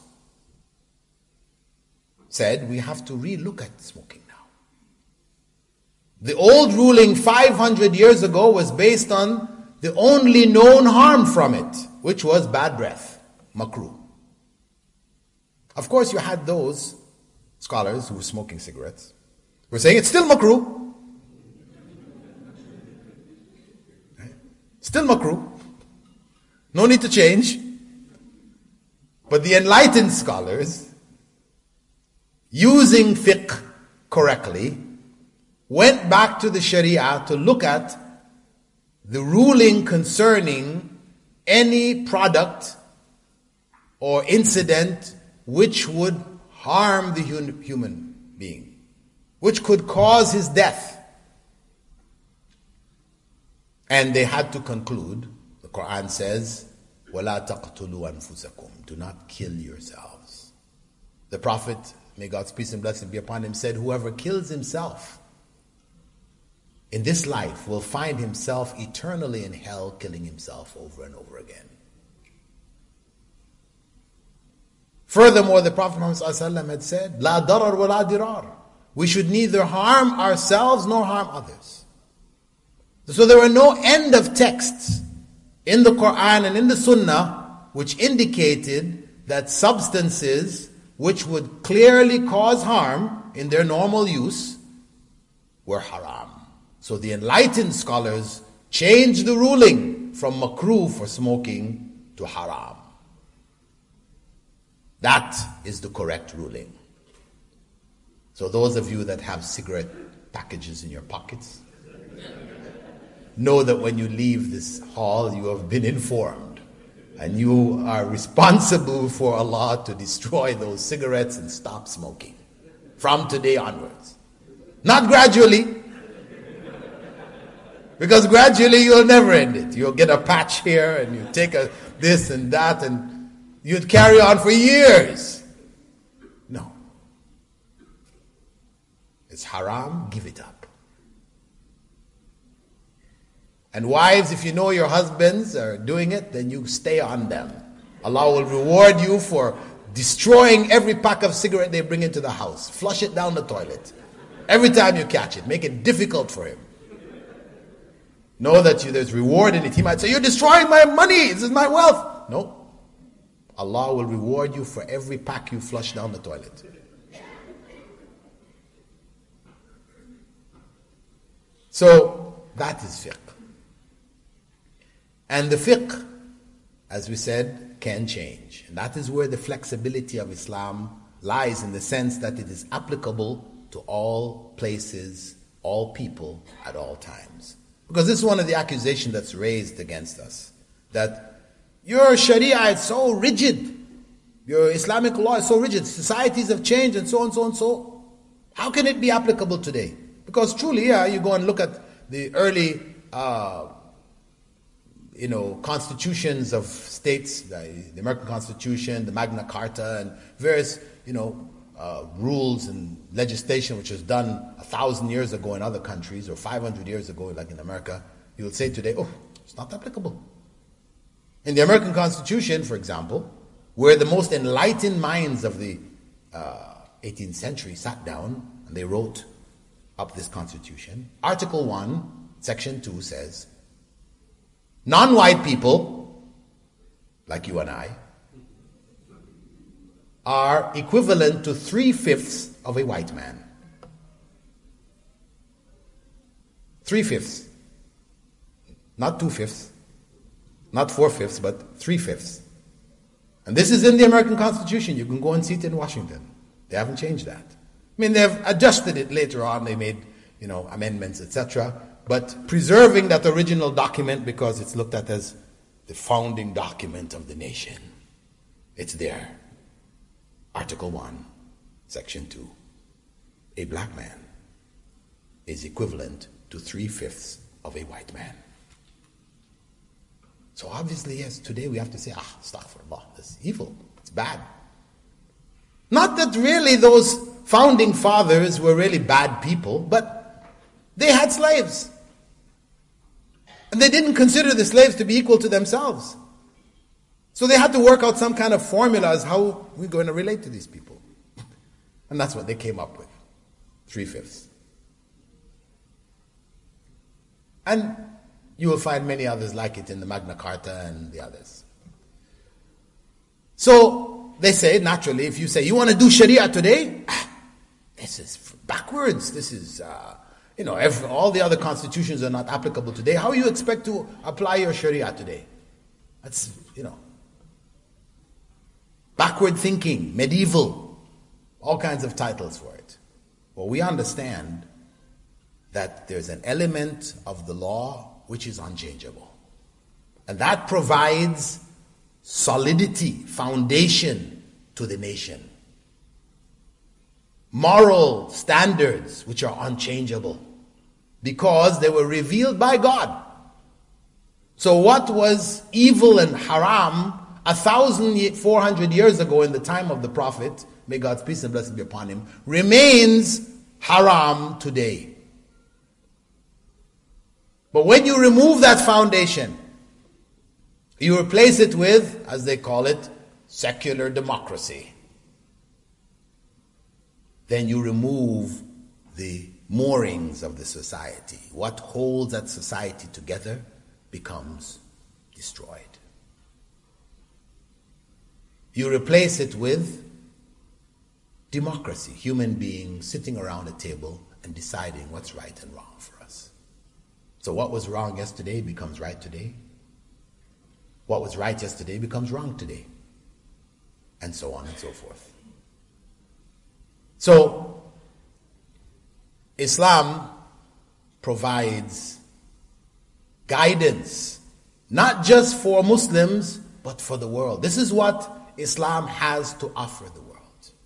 said we have to re-look at smoking now. The old ruling five hundred years ago was based on the only known harm from it, which was bad breath, makruh. Of course, you had those scholars who were smoking cigarettes, who were saying it's still makruh. Still makruh. No need to change. But the enlightened scholars, using fiqh correctly, went back to the Sharia to look at the ruling concerning any product or incident which would harm the human being, which could cause his death. And they had to conclude, the Quran says, وَلَا تَقْتُلُوا أَنفُسَكُمْ, do not kill yourselves. The Prophet, may God's peace and blessing be upon him, said, whoever kills himself in this life will find himself eternally in hell, killing himself over and over again. Furthermore, the Prophet Muhammad ﷺ had said, لَا ضَرَرْ وَلَا دِرَارْ, we should neither harm ourselves nor harm others. So there were no end of texts in the Quran and in the Sunnah which indicated that substances which would clearly cause harm in their normal use were haram. So the enlightened scholars changed the ruling from makruh for smoking to haram. That is the correct ruling. So those of you that have cigarette packages in your pockets, know that when you leave this hall, you have been informed. And you are responsible for Allah to destroy those cigarettes and stop smoking. From today onwards. Not gradually. Because gradually you'll never end it. You'll get a patch here and you take a this and that and you'd carry on for years. No. It's haram, give it up. And wives, if you know your husbands are doing it, then you stay on them. Allah will reward you for destroying every pack of cigarette they bring into the house. Flush it down the toilet. Every time you catch it, make it difficult for him. Know that you, there's reward in it. He might say, you're destroying my money, this is my wealth. No. Allah will reward you for every pack you flush down the toilet. So, that is fiqh. And the fiqh, as we said, can change. And that is where the flexibility of Islam lies, in the sense that it is applicable to all places, all people, at all times. Because this is one of the accusations that's raised against us. That your Sharia is so rigid. Your Islamic law is so rigid. Societies have changed and so on, so on, so. How can it be applicable today? Because truly, yeah, you go and look at the early uh, you know, constitutions of states, the, the American Constitution, the Magna Carta, and various, you know, uh, rules and legislation which was done a thousand years ago in other countries, or five hundred years ago, like in America, you will say today, oh, it's not applicable. In the American Constitution, for example, where the most enlightened minds of the uh, eighteenth century sat down and they wrote up this Constitution, Article one, Section two says, non-white people, like you and I, are equivalent to three-fifths of a white man. Three-fifths. Not two-fifths. Not four-fifths, but three-fifths. And this is in the American Constitution. You can go and see it in Washington. They haven't changed that. I mean, they've adjusted it later on. They made, you know, amendments, et cetera, but preserving that original document because it's looked at as the founding document of the nation. It's there. Article one, Section two. A black man is equivalent to three-fifths of a white man. So obviously, yes, today we have to say, ah, astaghfirullah, that's evil, it's bad. Not that really those founding fathers were really bad people, but they had slaves. And they didn't consider the slaves to be equal to themselves. So they had to work out some kind of formula as how we're going to relate to these people. And that's what they came up with. Three-fifths. And you will find many others like it in the Magna Carta and the others. So they say, naturally, if you say, you want to do Sharia today? Ah, this is backwards. This is... Uh, You know, if all the other constitutions are not applicable today, how you expect to apply your Sharia today? That's, you know, backward thinking, medieval, all kinds of titles for it. Well, we understand that there's an element of the law which is unchangeable. And that provides solidity, foundation to the nation. Moral standards which are unchangeable because they were revealed by God. So what was evil and haram a thousand four hundred years ago in the time of the Prophet, may God's peace and blessing be upon him, remains haram today. But when you remove that foundation, you replace it with, as they call it, secular democracy. Then you remove the moorings of the society. What holds that society together becomes destroyed. You replace it with democracy, human beings sitting around a table and deciding what's right and wrong for us. So what was wrong yesterday becomes right today. What was right yesterday becomes wrong today. And so on and so forth. So, Islam provides guidance, not just for Muslims, but for the world. This is what Islam has to offer the world.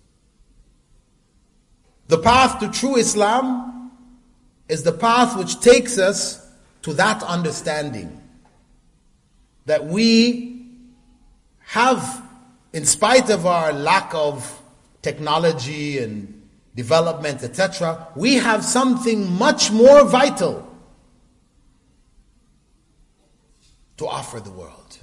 The path to true Islam is the path which takes us to that understanding that we have, in spite of our lack of technology and development, et cetera, we have something much more vital to offer the world.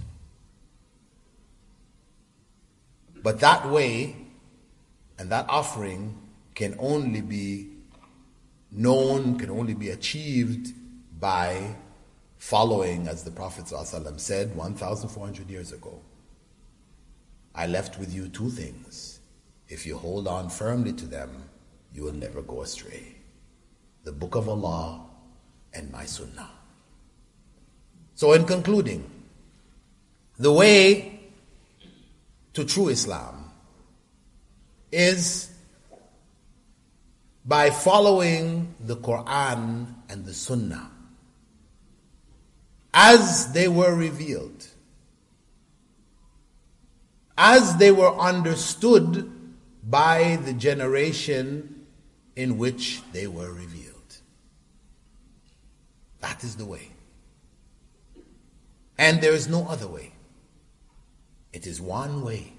But that way and that offering can only be known, can only be achieved by following, as the Prophet ﷺ said one thousand four hundred years ago, I left with you two things. If you hold on firmly to them, you will never go astray. The Book of Allah and my Sunnah. So in concluding, the way to true Islam is by following the Quran and the Sunnah as they were revealed, as they were understood by the generation in which they were revealed. That is the way. And there is no other way. It is one way.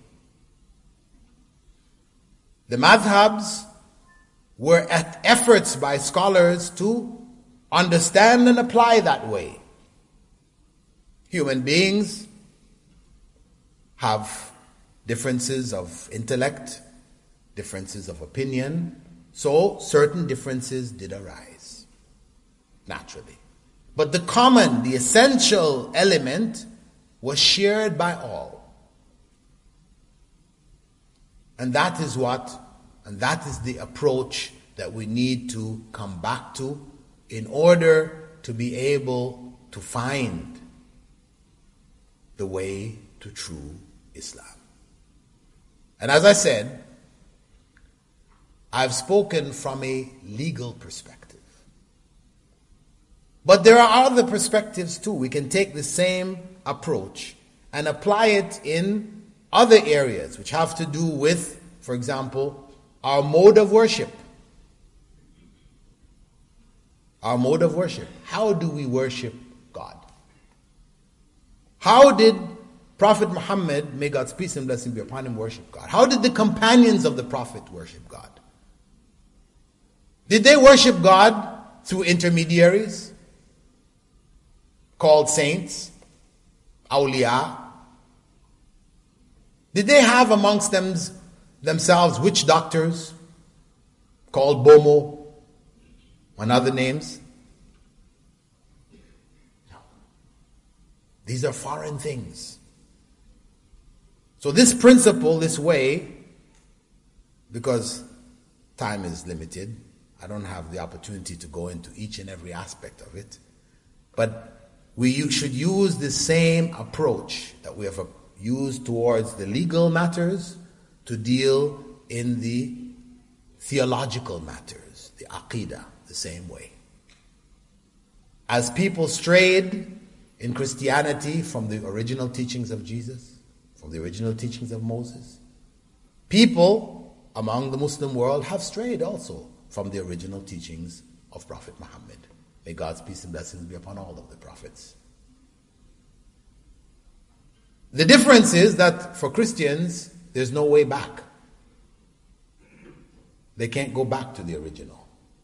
The madhabs were at efforts by scholars to understand and apply that way. Human beings have differences of intellect, differences of opinion, so certain differences did arise, naturally. But the common, the essential element was shared by all. And that is what, and that is the approach that we need to come back to in order to be able to find the way to true Islam. And as I said, I've spoken from a legal perspective. But there are other perspectives too. We can take the same approach and apply it in other areas which have to do with, for example, our mode of worship. Our mode of worship. How do we worship God? How did Prophet Muhammad, may God's peace and blessing be upon him, worship God? How did the companions of the Prophet worship God? Did they worship God through intermediaries called saints, awliya? Did they have amongst them themselves witch doctors called Bomo and other names? No. These are foreign things. So this principle, this way, because time is limited, I don't have the opportunity to go into each and every aspect of it, but we should use the same approach that we have used towards the legal matters to deal in the theological matters, the aqidah, the same way. As people strayed in Christianity from the original teachings of Jesus, from the original teachings of Moses, people among the Muslim world have strayed also from the original teachings of Prophet Muhammad. May God's peace and blessings be upon all of the prophets. The difference is that for Christians, there's no way back. They can't go back to the original.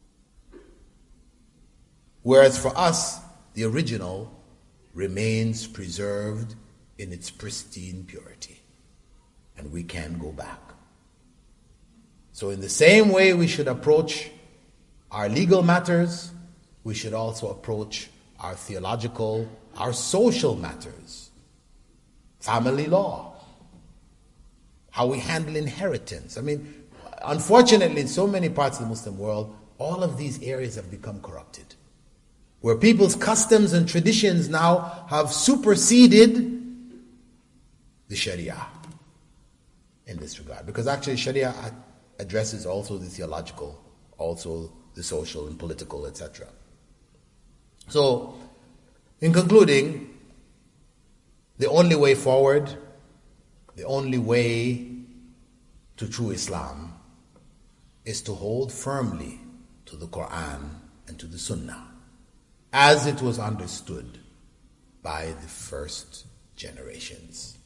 Whereas for us, the original remains preserved in its pristine purity. And we can go back. So in the same way we should approach our legal matters, we should also approach our theological, our social matters. Family law. How we handle inheritance. I mean, unfortunately, in so many parts of the Muslim world, all of these areas have become corrupted. Where people's customs and traditions now have superseded the Sharia in this regard. Because actually Sharia addresses also the theological, also the social and political, et cetera. So, in concluding, the only way forward, the only way to true Islam is to hold firmly to the Quran and to the Sunnah as it was understood by the first generations.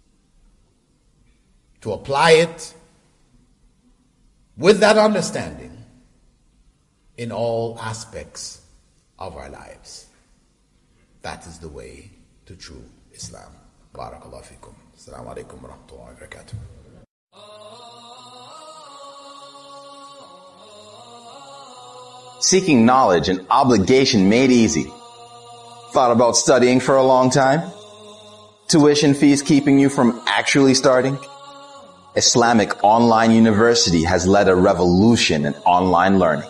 To apply it with that understanding in all aspects of our lives. That is the way to true Islam. Barakallahu fikum. Assalamu alaikum wa rahmatullahi wa barakatuh. Seeking knowledge and obligation made easy. Thought about studying for a long time? Tuition fees keeping you from actually starting? Islamic Online University has led a revolution in online learning.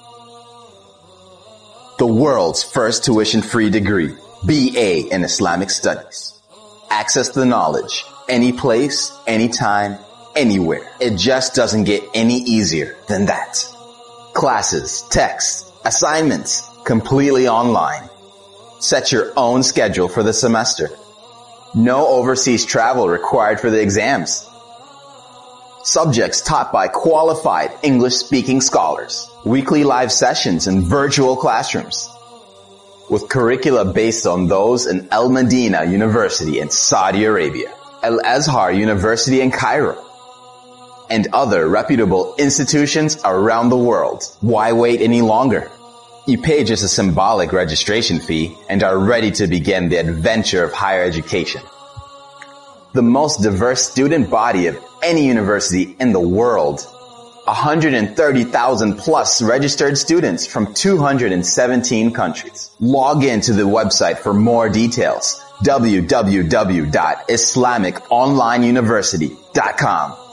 The world's first tuition-free degree, B A in Islamic Studies. Access the knowledge, any place, anytime, anywhere. It just doesn't get any easier than that. Classes, texts, assignments, completely online. Set your own schedule for the semester. No overseas travel required for the exams. Subjects taught by qualified English-speaking scholars. Weekly live sessions and virtual classrooms. With curricula based on those in Al Medina University in Saudi Arabia, Al Azhar University in Cairo, and other reputable institutions around the world. Why wait any longer? You pay just a symbolic registration fee and are ready to begin the adventure of higher education. The most diverse student body of any university in the world. one hundred thirty thousand plus registered students from two hundred seventeen countries. Log in to the website for more details. w w w dot islamic online university dot com